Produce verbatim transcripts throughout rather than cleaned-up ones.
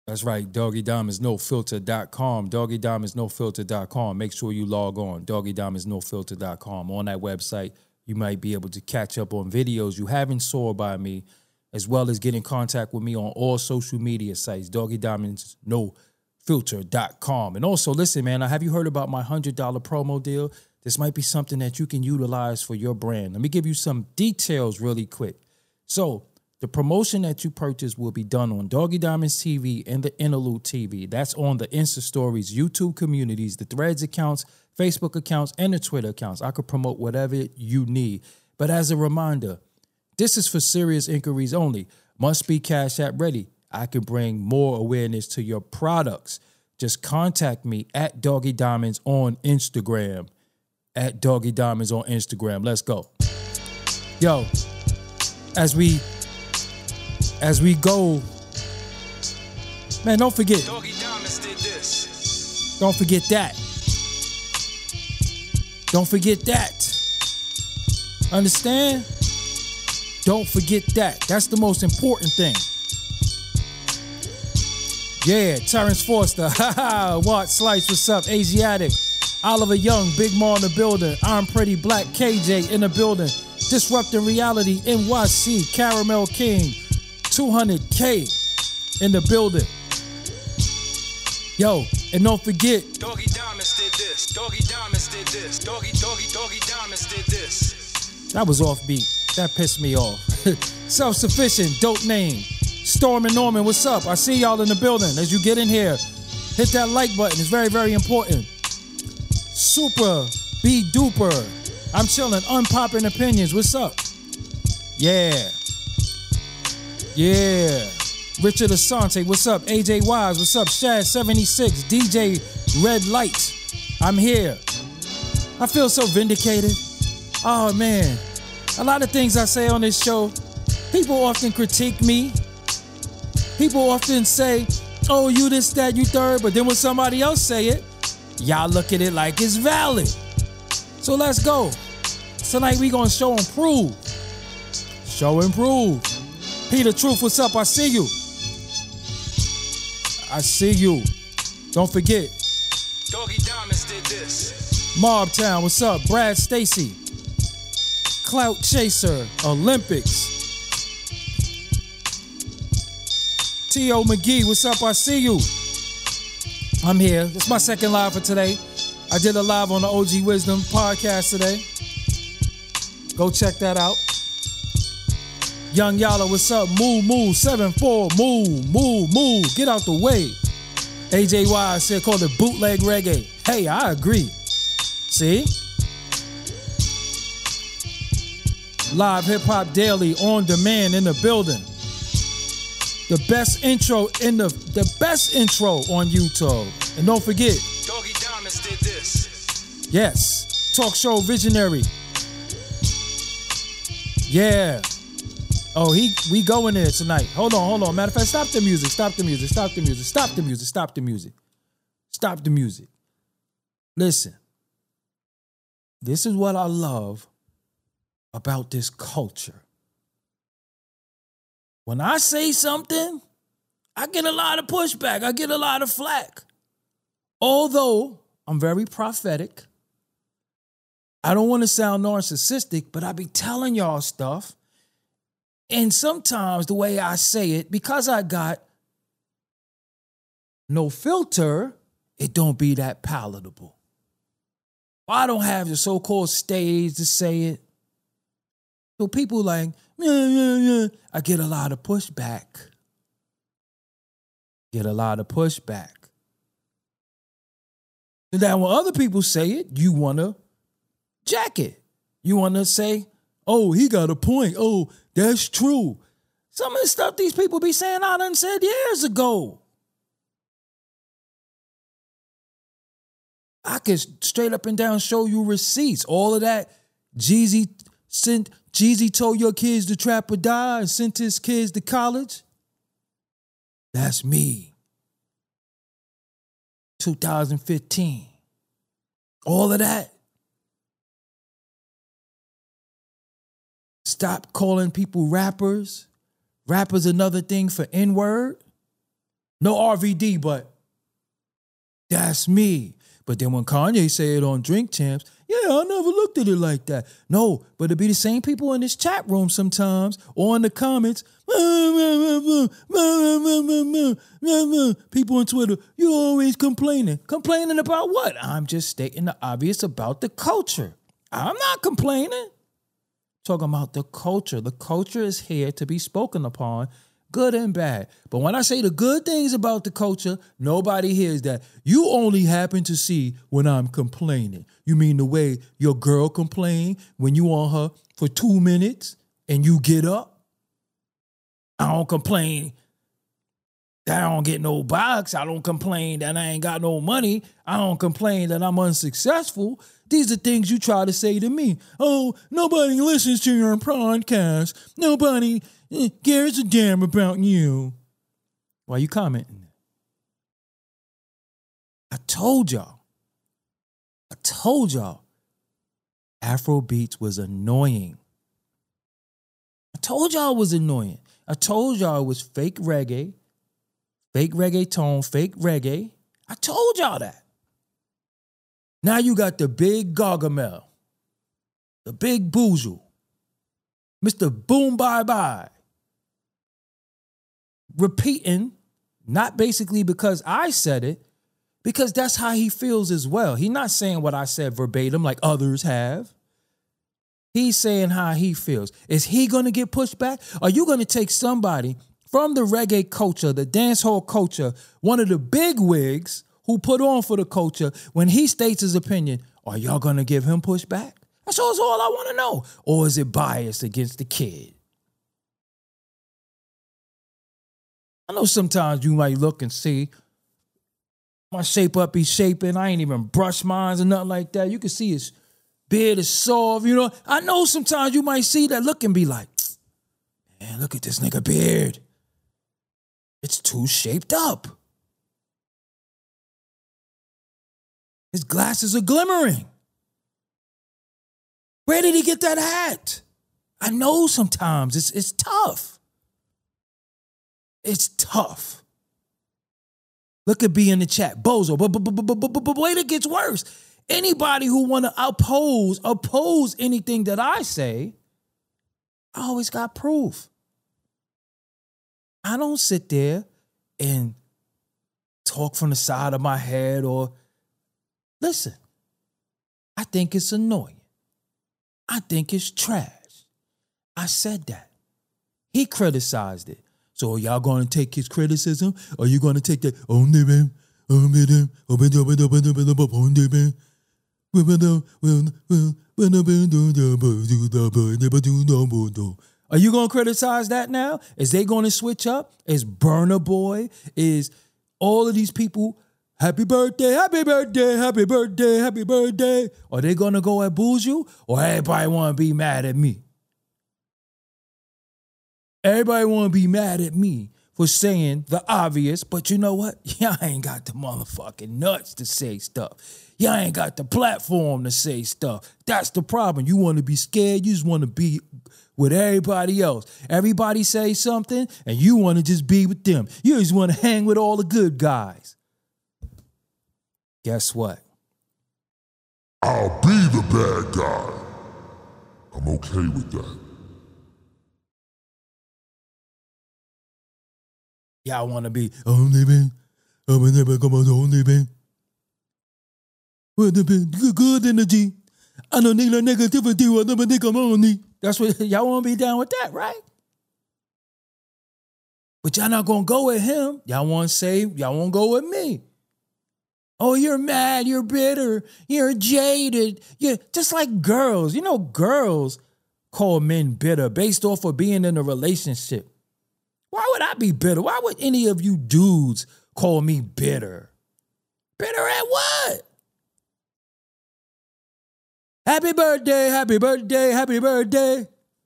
That's right, doggy diamonds no filter dot com. doggy diamonds no filter dot com. Make sure you log on, doggy diamonds no filter dot com. On that website, you might be able to catch up on videos you haven't saw by me, as well as get in contact with me on all social media sites, doggy diamonds no filter dot com. And also, listen, man, have you heard about my one hundred dollars promo deal? This might be something that you can utilize for your brand. Let me give you some details really quick. So, the promotion that you purchase will be done on Doggy Diamonds T V and the Interlude T V. That's on the Insta Stories, YouTube communities, the Threads accounts, Facebook accounts, and the Twitter accounts. I could promote whatever you need. But as a reminder, this is for serious inquiries only. Must be Cash App ready. I can bring more awareness to your products. Just contact me at Doggy Diamonds on Instagram. At Doggy Diamonds on Instagram. Let's go. Yo, as we... As we go, man, don't forget. Doggy Diamonds did this. Don't forget that. Don't forget that. Understand? Don't forget that. That's the most important thing. Yeah, Terrence Forster. Haha. Watt Slice, what's up? Asiatic. Oliver Young, Big Ma in the building. I'm Pretty Black, K J in the building. Disrupting Reality, N Y C, Caramel King. two hundred K in the building. Yo, and don't forget. Doggy Diamonds did this. Doggy Diamonds did this. Doggy, doggy, doggy Diamonds did this. That was offbeat. That pissed me off. Self-sufficient, dope name. Storm and Norman, what's up? I see y'all in the building. As you get in here, hit that like button. It's very, very important. Super B Duper. I'm chilling. Unpopping opinions. What's up? Yeah. Yeah. Richard Asante, what's up? A J Wise, what's up? Shad seventy-six, D J Red Light. I'm here. I feel so vindicated. Oh, man. A lot of things I say on this show, people often critique me. People often say, oh, you this, that, you third. But then when somebody else say it, y'all look at it like it's valid. So let's go. Tonight we gonna show and prove. Show and prove. Peter Truth, what's up? I see you. I see you. Don't forget. Doggy Diamonds did this. Mob Town, what's up? Brad Stacy. Clout Chaser, Olympics. T O McGee, what's up? I see you. I'm here. It's my second live for today. I did a live on the O G Wisdom podcast today. Go check that out. Young Yala, what's up? Move, move, seven four, move, move, move. Get out the way. A J Y said, call it bootleg reggae. Hey, I agree. See? Live Hip Hop Daily on demand in the building. The best intro in the the best intro on YouTube. And don't forget, Doggy Diamonds did this. Yes. Talk show visionary. Yeah. Oh, he we going there tonight. Hold on, hold on. Matter of fact, stop the music. Stop the music. Stop the music. Stop the music. Stop the music. Stop the music. Listen. This is what I love about this culture. When I say something, I get a lot of pushback. I get a lot of flack. Although I'm very prophetic, I don't want to sound narcissistic, but I be telling y'all stuff. And sometimes the way I say it, because I got no filter, it don't be that palatable. I don't have the so-called stage to say it. So people like, yeah, yeah, yeah. I get a lot of pushback. Get a lot of pushback. And then when other people say it, you want to jack it. You want to say, oh, he got a point. Oh, that's true. Some of the stuff these people be saying I done said years ago. I can straight up and down show you receipts. All of that. Jeezy sent, Jeezy told your kids to trap or die and sent his kids to college. That's me. two thousand fifteen. All of that. Stop calling people rappers. Rappers another thing for N-word. No R V D, but that's me. But then when Kanye said on Drink Champs, yeah, I never looked at it like that. No, but it be the same people in this chat room sometimes or in the comments. People on Twitter, you always complaining. Complaining about what? I'm just stating the obvious about the culture. I'm not complaining. Talking about the culture. The culture is here to be spoken upon, good and bad. But when I say the good things about the culture, nobody hears that. You only happen to see when I'm complaining. You mean the way your girl complain when you on her for two minutes and you get up? I don't complain that I don't get no box. I don't complain that I ain't got no money. I don't complain that I'm unsuccessful. These are things you try to say to me. Oh, nobody listens to your podcast. Nobody cares a damn about you. Why you commenting? I told y'all. I told y'all. Afrobeats was annoying. I told y'all it was annoying. I told y'all it was fake reggae, fake reggaeton, fake reggae. I told y'all that. Now you got the big Gargamel, the big Boozle, Mister Boom Bye Bye, repeating, not basically because I said it, because that's how he feels as well. He's not saying what I said verbatim like others have. He's saying how he feels. Is he going to get pushed back? Are you going to take somebody from the reggae culture, the dancehall culture, one of the big wigs who put on for the culture, when he states his opinion, are y'all going to give him pushback? That's all, that's all I want to know. Or is it biased against the kid? I know sometimes you might look and see my shape up be shaping. I ain't even brush mines or nothing like that. You can see his beard is soft, you know. I know sometimes you might see that look and be like, man, look at this nigga beard. It's too shaped up. His glasses are glimmering. Where did he get that hat? I know sometimes it's it's tough. It's tough. Look at B in the chat. Bozo. But, but, but, but, but, but wait, it gets worse. Anybody who want to oppose, oppose anything that I say, I always got proof. I don't sit there and talk from the side of my head or listen. I think it's annoying. I think it's trash. I said that. He criticized it. So are y'all going to take his criticism? Or are you going to take that? Are you going to criticize that now? Is they going to switch up? Is Burna Boy? Is all of these people, happy birthday, happy birthday, happy birthday, happy birthday? Are they going to go at Buju? Or everybody want to be mad at me? Everybody want to be mad at me for saying the obvious, but you know what? Y'all ain't got the motherfucking nuts to say stuff. Y'all ain't got the platform to say stuff. That's the problem. You want to be scared. You just want to be with everybody else. Everybody say something, and you want to just be with them. You just want to hang with all the good guys. Guess what? I'll be the bad guy. I'm okay with that. Y'all want to be only man. I'm never come on only man. With the good energy. I don't need no negativity. I never think I'm only. That's what y'all want to be down with that, right? But y'all not gonna go with him. Y'all want to say y'all won't go with me. Oh, you're mad. You're bitter. You're jaded. You're just like girls. You know, girls call men bitter based off of being in a relationship. Why would I be bitter? Why would any of you dudes call me bitter? Bitter at what? Happy birthday, happy birthday, happy birthday.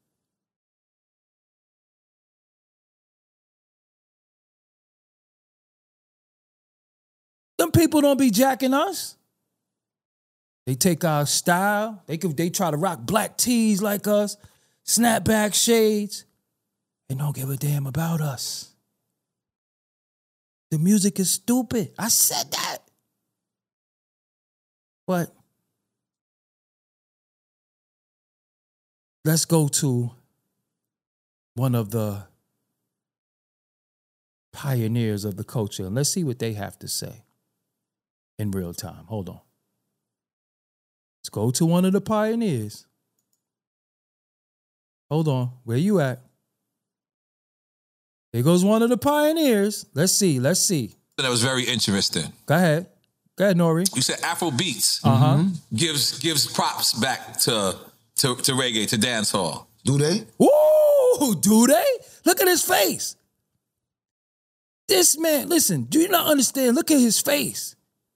Them people don't be jacking us. They take our style. They could, they try to rock black tees like us, snapback shades. They don't give a damn about us. The music is stupid. I said that. But let's go to one of the pioneers of the culture and let's see what they have to say in real time. Hold on. Let's go to one of the pioneers. Hold on. Where you at? Here goes one of the pioneers. Let's see. Let's see. That was very interesting. Go ahead. Go ahead, Nori. You said Afro beats Uh-huh. gives gives props back to, to to reggae, to dancehall. Do they? Ooh, do they? Look at his face. This man, listen, do you not understand? Look at his face.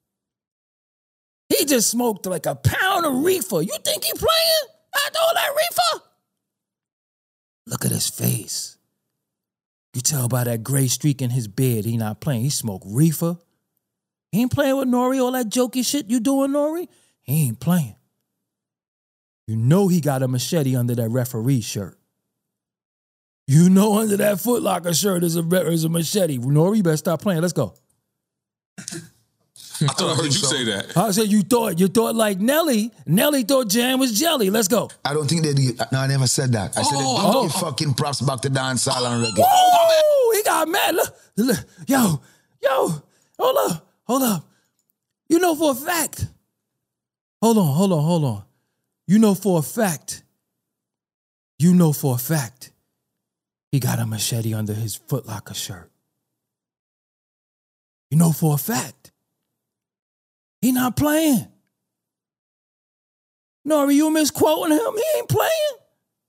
He just smoked like a pound of reefer. You think he playing after all that reefer? Look at his face. You tell by that gray streak in his beard, he not playing. He smoked reefer. He ain't playing with Nori, all that jokey shit you doing, Nori. He ain't playing. You know he got a machete under that referee shirt. You know under that Foot Locker shirt is a, is a machete. Nori, you better stop playing. Let's go. I thought I heard you say that. I said you thought you thought like Nelly. Nelly thought jam was jelly. Let's go. I don't think they did. No, I never said that. I said Oh, they don't oh, give fucking props back to dancehall and reggae. Woo! He got mad. Look, look, yo, yo, hold up, hold up. You know for a fact. Hold on, hold on, hold on. You know for a fact. You know for a fact. He got a machete under his Foot Locker shirt. You know for a fact. He not playing. Nori, you misquoting him? He ain't playing.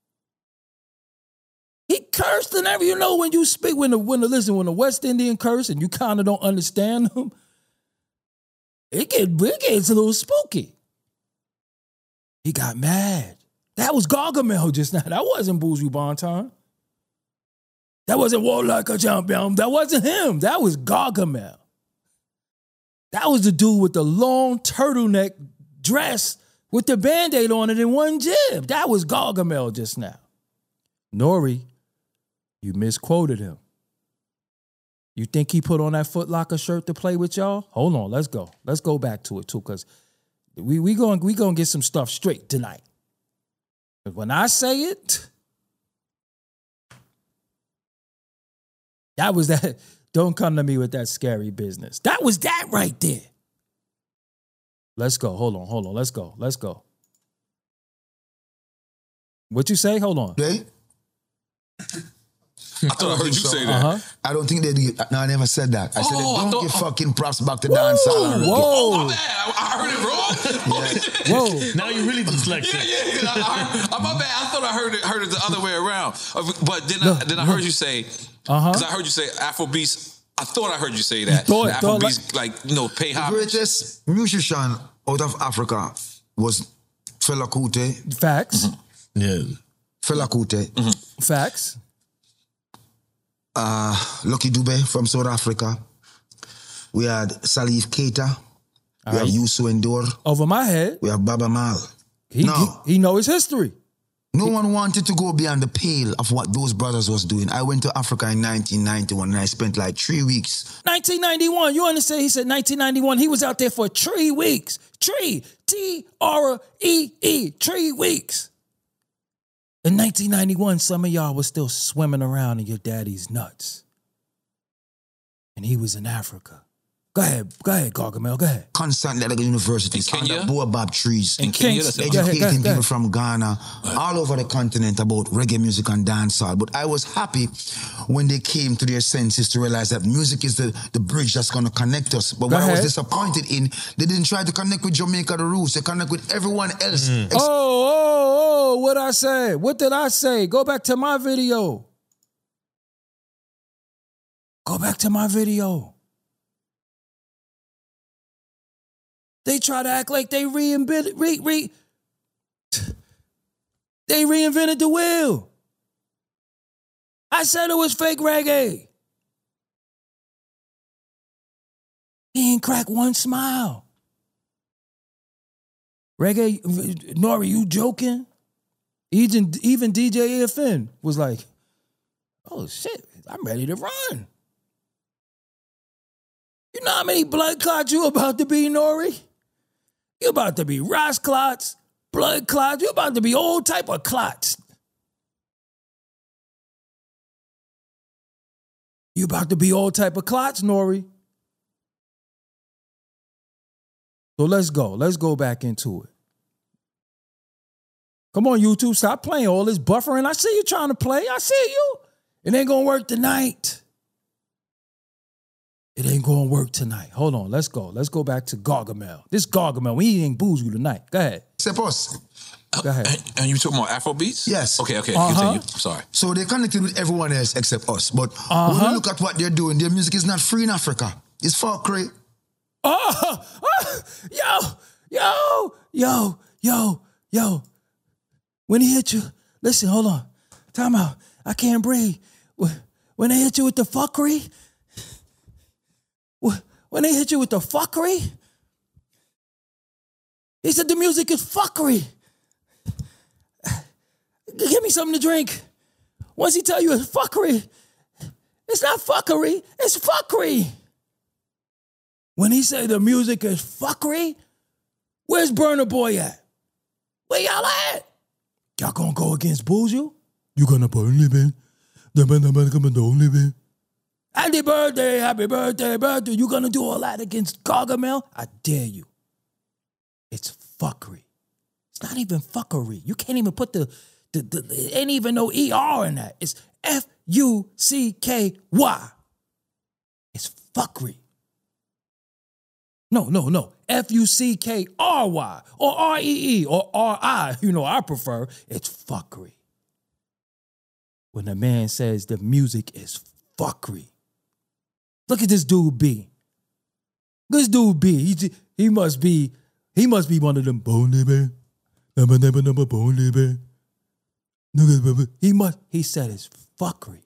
He cursed and every, you know, when you speak, when the, when the, listen, when the West Indian curse and you kind of don't understand them, it, get, it gets a little spooky. He got mad. That was Gargamel just now. That wasn't Buju Banton. That wasn't Walk Like a Champion. That wasn't him. That was Gargamel. That was the dude with the long turtleneck dress with the Band-Aid on it and one jib. That was Gargamel just now. Nori, you misquoted him. You think he put on that Foot Locker shirt to play with y'all? Hold on, let's go. Let's go back to it too, because we we going we gonna get some stuff straight tonight. But when I say it, that was that. Don't come to me with that scary business. That was that right there. Let's go. Hold on. Hold on. Let's go. Let's go. What you say? Hold on. They? I thought I heard you say that. Uh-huh. I don't think they did. No, I never said that. I said Oh, they I don't thought- give fucking props back to dancehall and reggae. Oh, Whoa. my bad. I, I heard it wrong. Whoa. Now you really dyslexic. Yeah, yeah, yeah. I, I, my bad. I thought I heard it heard it the other way around. Uh, But then I, then I heard you say, Uh-huh. because I heard you say Afrobeats. I thought I heard you say that. thought- The thought Afrobeats, like, you know, pay The homage. greatest musician out of Africa was Fela Kuti. Facts. Yeah. Fela Kuti. Facts. Uh, Lucky Dube from South Africa. We had Salif Keita. We have right. Youssou N'Dour. Over my head. We have Baba Mal. He, No. he, he know his history. No one wanted to go beyond the pale of what those brothers was doing. I went to Africa in nineteen ninety-one and I spent like three weeks. nineteen ninety-one. You understand? He said nineteen ninety-one. He was out there for three weeks. Three. T R E E. Three weeks. In nineteen ninety-one, some of y'all was still swimming around in your daddy's nuts. And he was in Africa. Go ahead. Go ahead, Gargamel. Go ahead. Constantly at the universities, In Kenya? under baobab trees. In Kenya, Kings- that's go ahead, educating go ahead, go people ahead. from Ghana, all over the continent about reggae music and dancehall. But I was happy when they came to their senses to realize that music is the, the bridge that's going to connect us. But Go what I was ahead. disappointed in, they didn't try to connect with Jamaica the Roots. They connect with everyone else. Oh, oh, oh, what I say? What did I say? Go back to my video. Go back to my video. They try to act like they reinvented, re, re, they reinvented the wheel. I said it was fake reggae. He ain't crack one smile. Reggae, Nori, you joking? Even, even D J A F N was like, oh shit, I'm ready to run. You know how many blood clots you about to be, Nori? You about to be Ross clots, blood clots. You about to be all type of clots. You about to be all type of clots, Nori. So let's go. Let's go back into it. Come on, YouTube. Stop playing all this buffering. I see you trying to play. I see you. It ain't going to work tonight. It ain't going to work tonight. Hold on. Let's go. Let's go back to Gargamel. This Gargamel, we eating booze tonight. Go ahead. Except us. Go ahead. And, and you talking about Afro beats? Yes. Okay, okay. Uh-huh. Continue. Sorry. So they connected with everyone else except us. But Uh-huh. when you look at what they're doing, their music is not free in Africa. It's fuckery. Oh, oh, yo, yo, yo, yo, yo. When he hit you, listen, hold on. Time out. I can't breathe. When they hit you with the fuckery, when they hit you with the fuckery, he said the music is fuckery. Give me something to drink. Once he tell you it's fuckery, it's not fuckery, it's fuckery. When he say the music is fuckery, where's Burna Boy at? Where y'all at? Y'all gonna go against Buju? You gonna burn living? Happy birthday, happy birthday, birthday. You gonna do all that against Gargamel? I dare you. It's fuckery. It's not even fuckery. You can't even put the, the, the it ain't even no E R in that. It's F U C K Y. It's fuckery. No, no, no. F U C K R Y or R E E or R I. You know, I prefer. It's fuckery. When a man says the music is fuckery. Look at this dude B. This dude B. He, he must be, he must be one of them bone living. Number, number, number, bone living. He must, he said it's fuckery.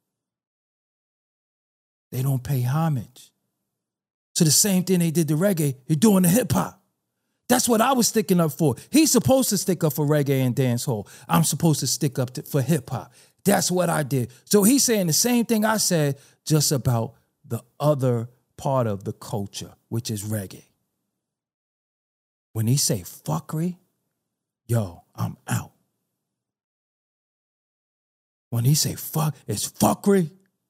They don't pay homage. So the same thing they did to reggae, you're doing the hip hop. That's what I was sticking up for. He's supposed to stick up for reggae and dancehall. I'm supposed to stick up to, for hip hop. That's what I did. So he's saying the same thing I said, just about the other part of the culture, which is reggae. When he say fuckery, yo, I'm out. When he say fuck, it's fuckery.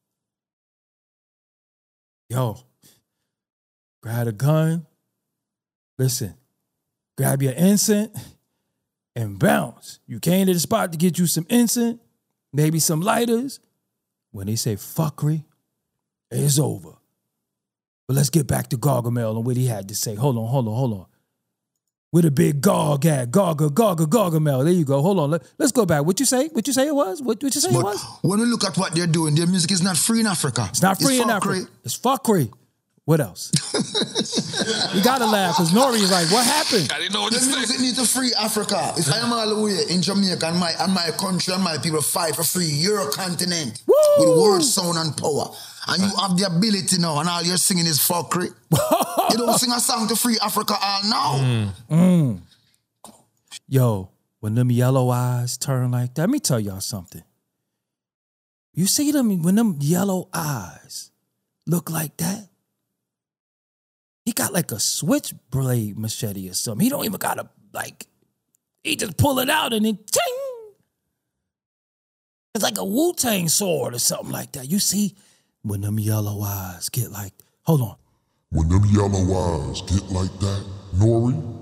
Yo. Grab a gun, listen, grab your incense and bounce. You came to the spot to get you some incense, maybe some lighters. When they say fuckery, it's over. But let's get back to Gargamel and what he had to say. Hold on, hold on, hold on. Where the big Garg at? Garga, Garga, Gargamel. There you go. Hold on. Let, let's go back. What you say? What you say it was? What, what you say but it was? When we look at what they're doing, their music is not free in Africa. It's not free it's in fuckery. Africa. It's fuckery. What else? You gotta laugh because Nori is like, what happened? I didn't know what The to say. music need to free Africa. If I am all the way in Jamaica and my and my country and my people fight for free your continent Woo! with world sound and power. And you have the ability now and all you're singing is fuckery. You don't sing a song to free Africa all now. Mm. Mm. Yo, when them yellow eyes turn like that, let me tell y'all something. You see them, when them yellow eyes look like that, he got like a switchblade machete or something. He don't even got a, like, he just pull it out and then ting! It's like a Wu-Tang sword or something like that. You see, when them yellow eyes get like, hold on. When them yellow eyes get like that, Nori,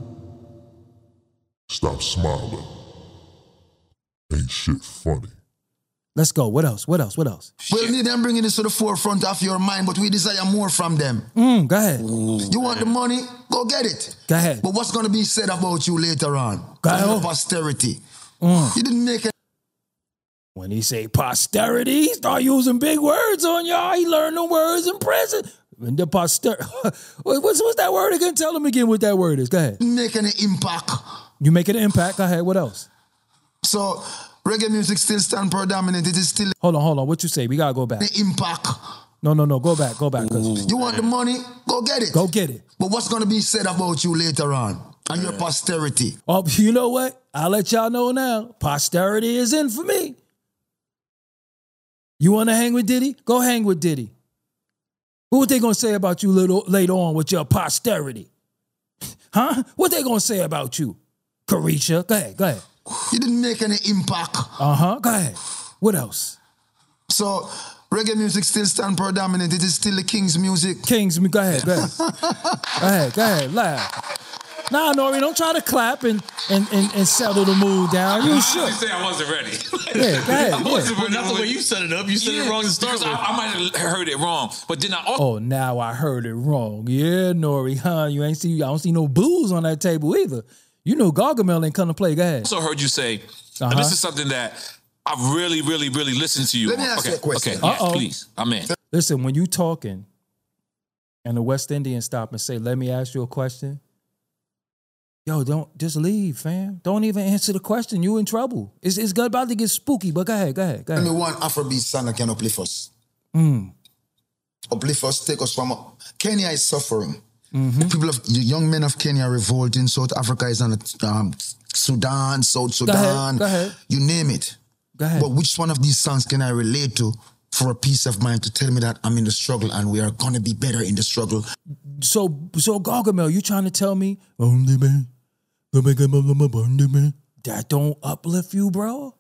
stop smiling. Ain't shit funny. Let's go. What else? What else? What else? Well, need them bringing this to the forefront of your mind, but we desire more from them. Mm, go ahead. You want the money? Go get it. Go ahead. But what's going to be said about you later on? Go ahead. Your posterity. Mm. You didn't make it. When he say posterity, he start using big words on y'all. He learned the words in prison. And the poster, what's, what's that word again? Tell him again what that word is. Go ahead. Make any impact. You making an impact. Go ahead. What else? So reggae music still stand predominant. It is still Hold on, hold on. What you say? We gotta go back. the impact. No, no, no. Go back. Go back. You want the money? Go get it. Go get it. But what's going to be said about you later on and your posterity? Oh, you know what? I'll let y'all know now. Posterity is in for me. You want to hang with Diddy? Go hang with Diddy. What they gonna say about you little, later on with your posterity? Huh? What they gonna say about you? Carisha, go ahead, go ahead. You didn't make any impact. Uh-huh, go ahead. What else? So, reggae music still stand predominant. It is still the King's music. King's, go ahead, go ahead. Go ahead, go ahead, laugh. Nah, Nori, don't try to clap and and, and, and settle the mood down. You should. I say I wasn't ready. Yeah, go ahead. I wasn't Yeah. ready. Not the way you set it up. You set Yeah, it wrong to start because with. I, I might have heard it wrong, but then I also Oh, now I heard it wrong. Yeah, Nori, huh? You ain't see, I don't see no booze on that table either. You know Gargamel ain't come to play. Go ahead. also heard you say, Uh-huh. and this is something that I really, really, really listened to you Let me on. ask okay, you a question. Okay, yes, Uh-oh. please. I'm in. Listen, when you talking and the West Indians stop and say, let me ask you a question, yo, don't just leave, fam. Don't even answer the question. You in trouble. It's, it's about to get spooky, but go ahead, go ahead, go Give ahead. me one Afrobeat song that can uplift us. Mm. Uplift us, take us from... Kenya is suffering. Mm-hmm. The people of... The young men of Kenya are revolting. South Africa is on a... Um, Sudan, South Sudan. ahead, go ahead. You name it. Go ahead. But which one of these songs can I relate to for a peace of mind to tell me that I'm in the struggle and we are going to be better in the struggle? So, so Gargamel, you trying to tell me that don't uplift you, bro?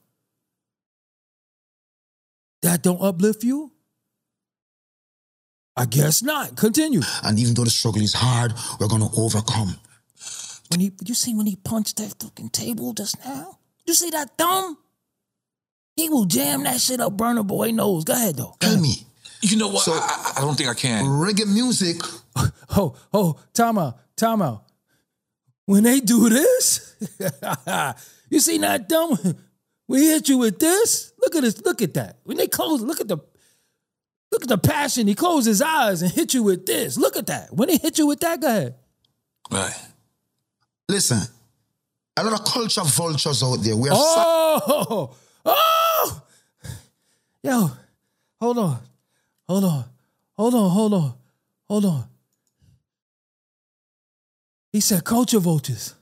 That don't uplift you? I guess not. Continue. And even though the struggle is hard, we're going to overcome. When he, you see when he punched that fucking table just now? You see that thumb? He will jam that shit up Burna Boy nose. Go ahead, though. Go Tell ahead. me. You know what? So- I, I, I don't think I can. Reggae music... Oh, oh, time out, time out. When they do this, you see that thumb? We hit you with this. Look at this. Look at that. When they close, look at the, look at the passion. He closed his eyes and hit you with this. Look at that. When they hit you with that, go ahead. Right. Listen, a lot of culture vultures out there. We are... Oh, oh, yo, hold on, hold on, hold on, hold on, hold on. He said culture vultures.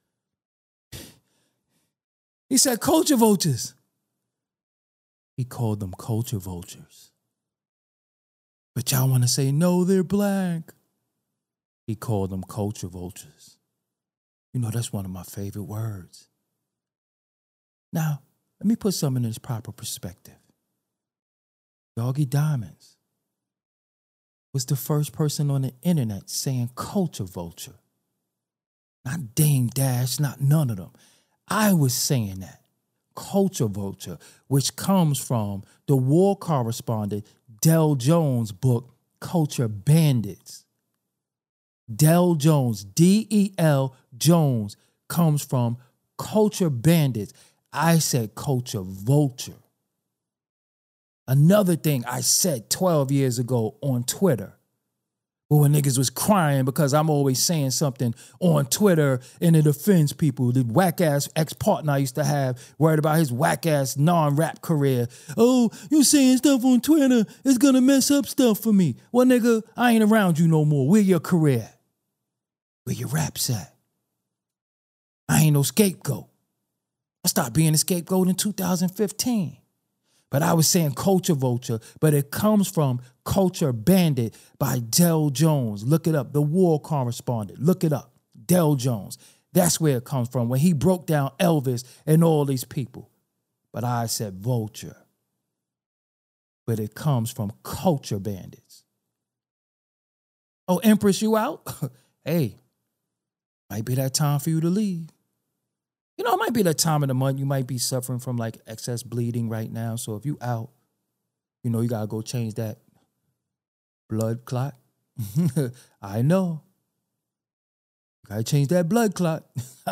He said culture vultures. He called them culture vultures. But y'all want to say, no, they're black. He called them culture vultures. You know, that's one of my favorite words. Now, let me put something in its proper perspective. Doggy Diamonds was the first person on the internet saying culture vulture. Not Dame Dash, not none of them. I was saying that. Culture vulture, which comes from the war correspondent Del Jones' book, Culture Bandits. Del Jones, D E L Jones, comes from Culture Bandits. I said culture vulture. Another thing I said twelve years ago on Twitter, when niggas was crying because I'm always saying something on Twitter and it offends people. The whack-ass ex-partner I used to have, worried about his whack-ass non-rap career. Oh, you saying stuff on Twitter, it's gonna mess up stuff for me. Well, nigga, I ain't around you no more. Where your career at? Where your raps at? I ain't no scapegoat. I stopped being a scapegoat in two thousand fifteen. But I was saying culture vulture, but it comes from Culture Bandit by Del Jones. Look it up. The war correspondent. Look it up. Del Jones. That's where it comes from, when he broke down Elvis and all these people. But I said vulture. But it comes from Culture Bandits. Oh, Empress, you out? Hey, might be that time for you to leave. You know, it might be that time of the month you might be suffering from like excess bleeding right now. So if you out, you know, you got to go change that blood clot. I know. You got to change that blood clot.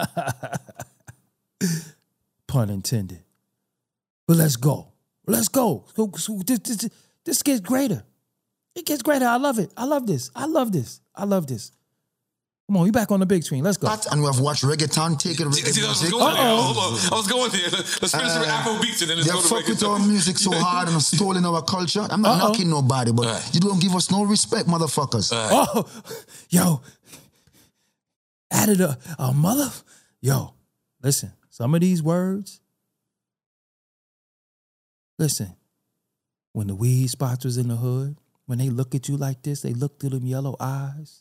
Pun intended. But let's go. Let's go. So, so this, this, this gets greater. It gets greater. I love it. I love this. I love this. I love this. Come on, you back on the big screen. Let's go. And we have watched reggaeton take it. Reggae See, I was music. going there. Uh-oh. Hold on. I was going there. Let's finish with Afro beats and then let's They go to fuck with our reggaeton. music so hard and stolen our culture. I'm not Uh-oh. knocking nobody, but Right. you don't give us no respect, motherfuckers. Oh, yo, added a, a mother. Yo, listen, some of these words, listen, when the weed spots was in the hood, when they look at you like this, they look through them yellow eyes.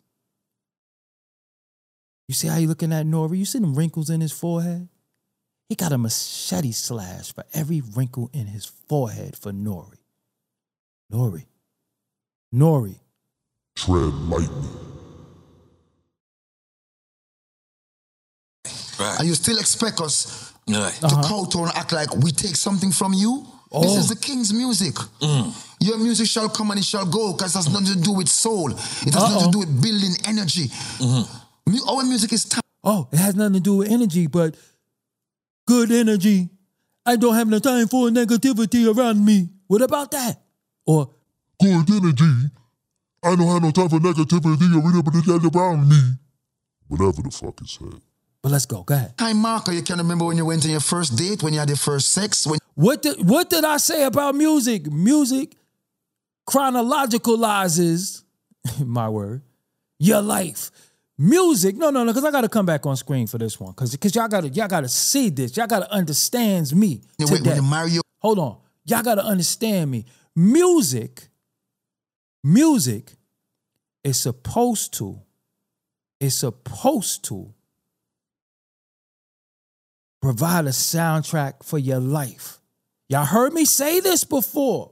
You see how he looking at Nori? You see them wrinkles in his forehead? He got a machete slash for every wrinkle in his forehead for Nori. Nori. Nori. Tread lightly. Right. And you still expect us Right. to Uh-huh. kowtow and act like we take something from you? Oh. This is the king's music. Mm. Your music shall come and it shall go because it has nothing to do with soul. It has Uh-oh. nothing to do with building energy. Mm-hmm. Mu- Our music is time. Oh, it has nothing to do with energy, but good energy. I don't have no time for negativity around me. What about that? Or, Good energy. I don't have no time for negativity or anybody around me. Whatever the fuck it said. but let's go. Go ahead. Time marker. You can remember when you went on your first date, when you had your first sex, when What did, what did I say about music? Music chronologicalizes, my word, your life. Music, no, no, no, because I got to come back on screen for this one. Because because y'all got to y'all gotta see this. Y'all got to understand me you, today. when you marry your Hold on. Y'all got to understand me. Music, music is supposed to, is supposed to provide a soundtrack for your life. Y'all heard me say this before.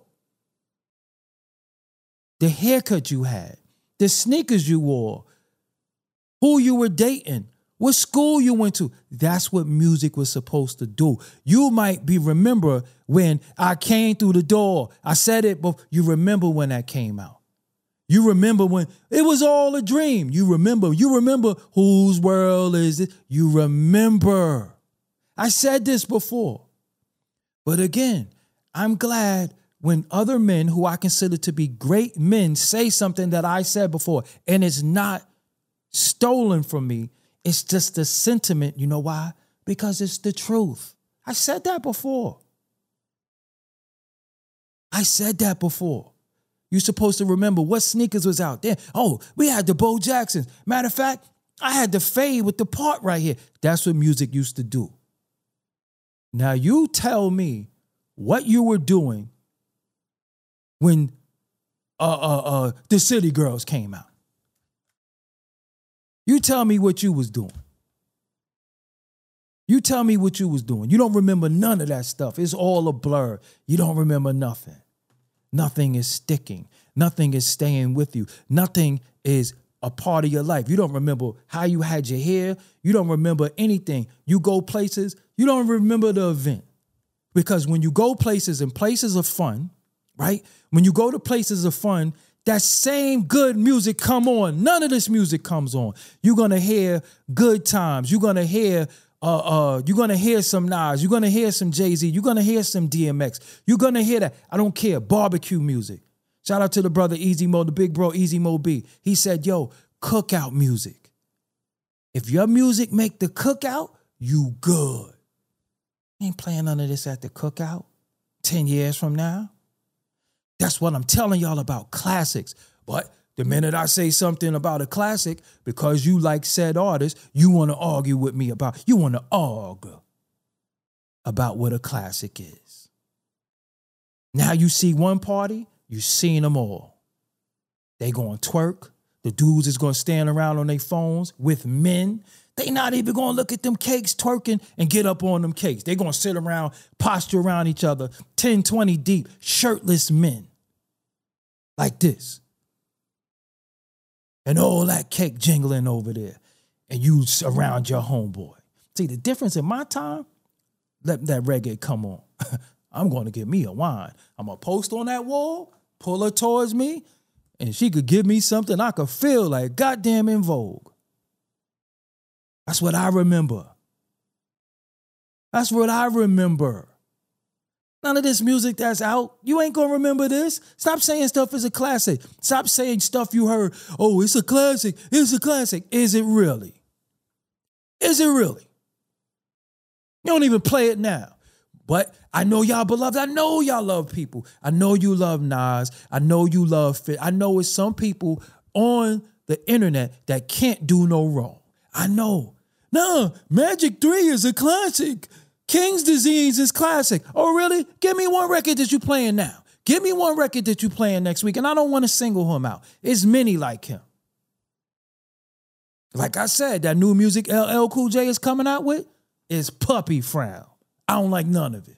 The haircut you had, the sneakers you wore, who you were dating, what school you went to. That's what music was supposed to do. You might be remember when I came through the door. I said it, but you remember when that came out. You remember when it was all a dream. You remember. You remember whose world is it? You remember. I said this before. But again, I'm glad when other men who I consider to be great men say something that I said before, and it's not stolen from me. It's just the sentiment. You know why? Because it's the truth. I said that before. I said that before. You're supposed to remember what sneakers was out there. Oh, we had the Bo Jacksons. Matter of fact, I had the fade with the part right here. That's what music used to do. Now you tell me what you were doing when uh, uh, uh, the City Girls came out. You tell me what you was doing. You tell me what you was doing. You don't remember none of that stuff. It's all a blur. You don't remember nothing. Nothing is sticking. Nothing is staying with you. Nothing is a part of your life. You don't remember how you had your hair. You don't remember anything. You go places, you don't remember the event. Because when you go places and places of fun, right? When you go to places of fun, that same good music come on. None of this music comes on. You're gonna hear Good Times. You're gonna hear uh uh. You're gonna hear some Nas. You're gonna hear some Jay-Z. You're gonna hear some D M X. You're gonna hear that. I don't care. Barbecue music. Shout out to the brother Easy Mo, the big bro Easy Mo B. He said, "Yo, cookout music. If your music make the cookout, you good. Ain't playing none of this at the cookout. Ten years from now." That's what I'm telling y'all about classics. But the minute I say something about a classic, because you like said artist, you want to argue with me about, you want to argue about what a classic is. Now you see one party, you seen them all. They going to twerk. The dudes is going to stand around on their phones with men. They not even going to look at them cakes twerking and get up on them cakes. They going to sit around, posture around each other, ten, twenty deep, shirtless men. Like this. And all that cake jingling over there. And you around your homeboy. See, the difference in my time, let that reggae come on. I'm going to get me a wine. I'm going to post on that wall, pull her towards me, and she could give me something I could feel like goddamn in vogue. That's what I remember. That's what I remember. None of this music that's out, you ain't gonna remember this. Stop saying stuff is a classic. Stop saying stuff you heard, oh, it's a classic, it's a classic. Is it really? Is it really? You don't even play it now. But I know y'all beloved. I know y'all love people. I know you love Nas. I know you love Fit. I know it's some people on the internet that can't do no wrong. I know. No, Magic three is a classic. King's Disease is classic. Oh, really? Give me one record that you playing now. Give me one record that you playing next week, and I don't want to single him out. It's many like him. Like I said, that new music L L Cool J is coming out with is puppy frown. I don't like none of it.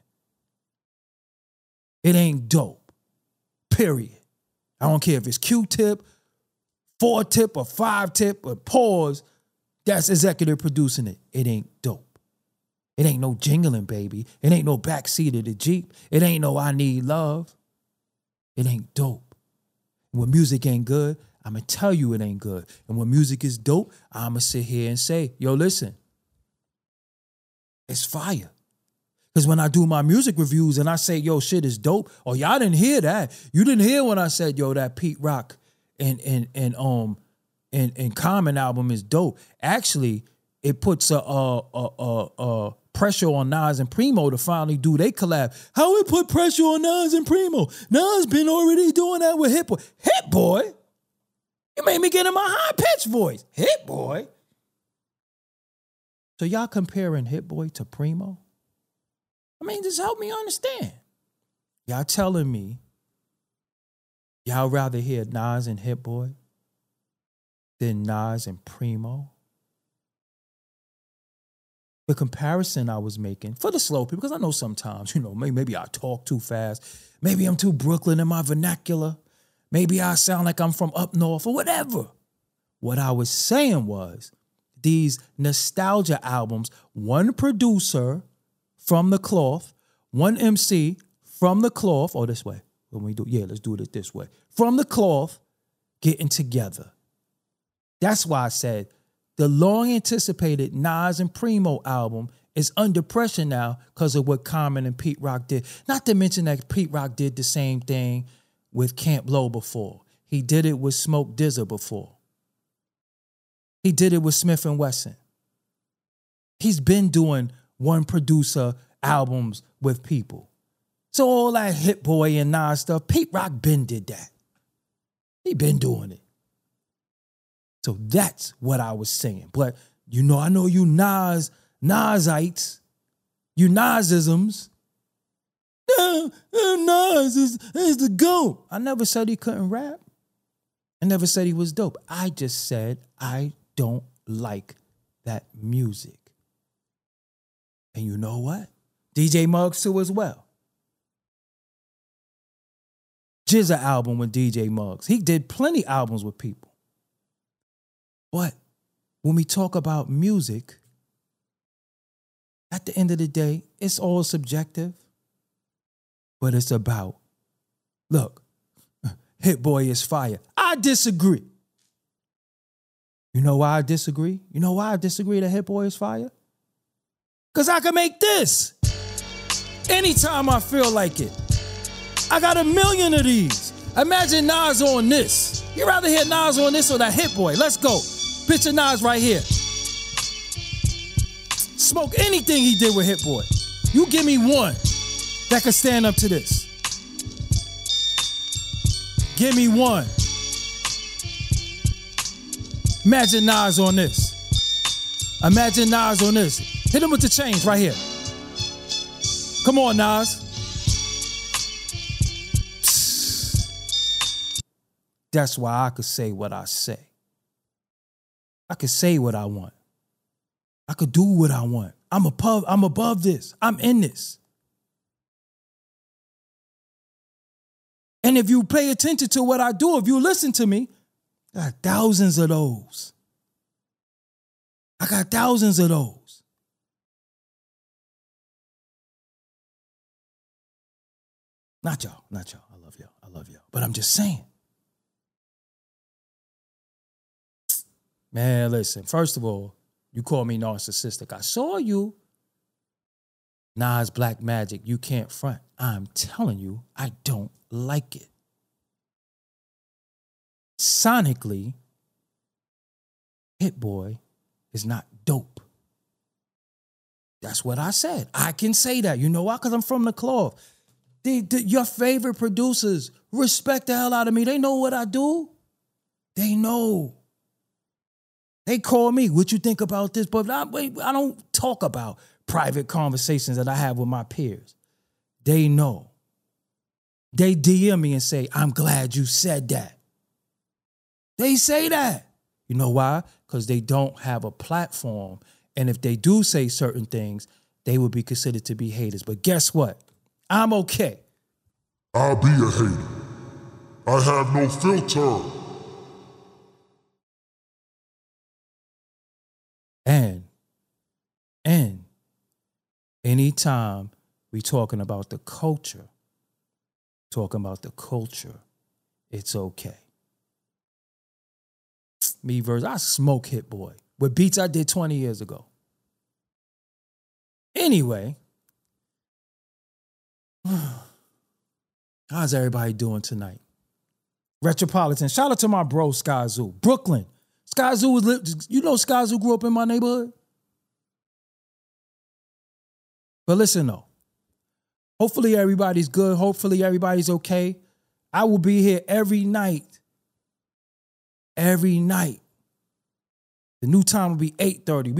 It ain't dope. Period. I don't care if it's Q-Tip, four-tip, or five-tip, or pause. That's executive producing it. It ain't dope. It ain't no jingling, baby. It ain't no backseat of the Jeep. It ain't no I need love. It ain't dope. When music ain't good, I'm going to tell you it ain't good. And when music is dope, I'm going to sit here and say, yo, listen, it's fire. Because when I do my music reviews and I say, yo, shit is dope, oh, y'all didn't hear that. You didn't hear when I said, yo, that Pete Rock and and and um and, and Common album is dope. Actually, it puts a, a, a, a, a pressure on Nas and Primo to finally do they collab. How it put pressure on Nas and Primo? Nas been already doing that with Hit Boy. Hit Boy? You made me get in my high-pitched voice. Hit Boy? So y'all comparing Hit Boy to Primo? I mean, just help me understand. Y'all telling me y'all rather hear Nas and Hit Boy than Nas and Primo? The comparison I was making for the slow people, because I know sometimes, you know, maybe, maybe I talk too fast. Maybe I'm too Brooklyn in my vernacular. Maybe I sound like I'm from up north or whatever. What I was saying was these nostalgia albums, one producer from the cloth, one M C from the cloth, or this way. When we do, yeah, let's do it this way. From the cloth, getting together. That's why I said the long-anticipated Nas and Primo album is under pressure now because of what Common and Pete Rock did. Not to mention that Pete Rock did the same thing with Camp Lo before. He did it with Smoke D Z A before. He did it with Smith and Wesson. He's been doing one producer albums with people. So all that Hit Boy and Nas stuff, Pete Rock been did that. He been doing it. So that's what I was saying. But, you know, I know you Nas, Nasites, you Nasisms. Uh, uh, Nas is, is the GOAT. I never said he couldn't rap. I never said he was dope. I just said I don't like that music. And you know what? D J Muggs too as well. J Z A album with D J Muggs. He did plenty albums with people. But when we talk about music, at the end of the day, it's all subjective. But it's about, look, Hit Boy is fire. I disagree. You know why I disagree? You know why I disagree that Hit Boy is fire? Because I can make this anytime I feel like it. I got a million of these. Imagine Nas on this. You rather hear Nas on this or that Hit Boy? Let's go. Picture Nas right here. Smoke anything he did with Hit Boy. You give me one that can stand up to this. Give me one. Imagine Nas on this. Imagine Nas on this. Hit him with the chains right here. Come on, Nas. That's why I could say what I say. I could say what I want. I could do what I want. I'm above, I'm above this. I'm in this. And if you pay attention to what I do, if you listen to me, I got thousands of those. I got thousands of those. Not y'all, not y'all. I love y'all. I love y'all. But I'm just saying. Man, listen, first of all, you call me narcissistic. I saw you. Nas Black Magic, you can't front. I'm telling you, I don't like it. Sonically, Hit Boy is not dope. That's what I said. I can say that. You know why? Because I'm from the cloth. The, the, your favorite producers respect the hell out of me. They know what I do. They know. They call me, what you think about this? But I, I don't talk about private conversations that I have with my peers. They know. they D M me and say, I'm glad you said that. They say that. You know why? Because they don't have a platform. And if they do say certain things, they would be considered to be haters. But guess what? I'm okay. I'll be a hater. I have no filter. And, and anytime we talking about the culture, talking about the culture, it's okay. Me versus, I smoke Hit Boy with beats I did twenty years ago. Anyway, how's everybody doing tonight? Retropolitan, shout out to my bro Sky Zoo. Brooklyn. Sky Zoo was li- you know Sky Zoo grew up in my neighborhood? But listen though, hopefully everybody's good. Hopefully everybody's okay. I will be here every night. Every night. The new time will be eight thirty.